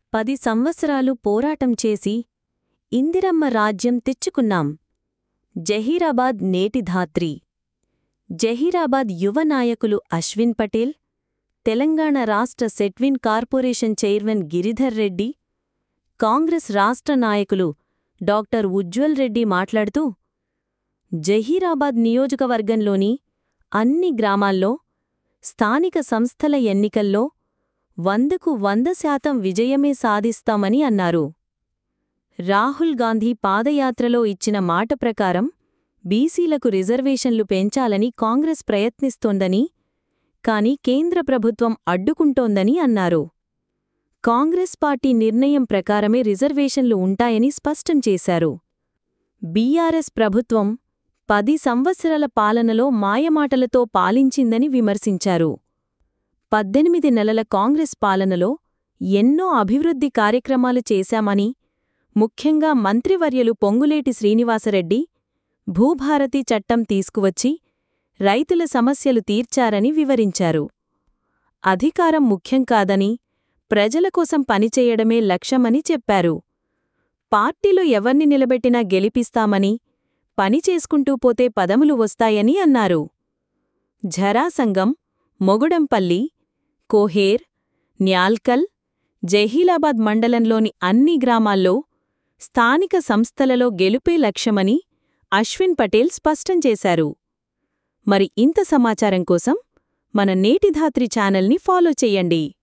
10 సంవత్సరాలు పోరాటం చేసి ఇందిరమ్మ రాజ్యం తెచ్చుకున్నాం. జహీరాబాద్ నేటి ధాత్రి. జహీరాబాద్ యువ నాయకులు అశ్విన్ పటేల్, తెలంగాణ రాష్ట్ర SETWIN corporation chairman Giridhar Reddy, Congress రాష్ట్ర నాయకులు డాక్టర్ ఉజ్వల్ రెడ్డి మాట్లాడుతూ, జహీరాబాద్ నియోజకవర్గంలోని అన్ని గ్రామాల్లో స్థానిక సంస్థల ఎన్నికల్లో 100కు 100% విజయమే సాధిస్తామని అన్నారు. రాహుల్ గాంధీ పాదయాత్రలో ఇచ్చిన మాట ప్రకారం బీసీలకు రిజర్వేషన్లు పెంచాలని కాంగ్రెస్ ప్రయత్నిస్తోందని, కాని కేంద్ర ప్రభుత్వం అడ్డుకుంటోందని అన్నారు. కాంగ్రెస్ పార్టీ నిర్ణయం ప్రకారమే రిజర్వేషన్లు ఉంటాయని స్పష్టం చేశారు. బీఆర్ఎస్ ప్రభుత్వం 10 సంవత్సరాల పాలనలో మాయమాటలతో పాలించిందని విమర్శించారు. 18 నెలల కాంగ్రెస్ పాలనలో ఎన్నో అభివృద్ధి కార్యక్రమాలు చేశామని, ముఖ్యంగా మంత్రివర్యులు పొంగులేటి శ్రీనివాసరెడ్డి భూభారతి చట్టం తీసుకువచ్చి రైతుల సమస్యలు తీర్చారని వివరించారు. అధికారం ముఖ్యం కాదని, ప్రజల కోసం పనిచేయడమే లక్ష్యమని చెప్పారు. పార్టీలో ఎవర్ని నిలబెట్టినా గెలిపిస్తామని, పనిచేసుకుంటూ పోతే పదములు వస్తాయని అన్నారు. ఝరాసంగం, మొగుడంపల్లి, కోహేర్, న్యాల్కల్, జహీరాబాద్ మండలంలోని అన్ని గ్రామాల్లో స్థానిక సంస్థలలో గెలుపే లక్ష్యమని అశ్విన్ పటేల్ స్పష్టం చేశారు. మరి ఇంత సమాచారం కోసం మన నేటి ధాత్రి ఛానల్ని ఫాలో చెయ్యండి.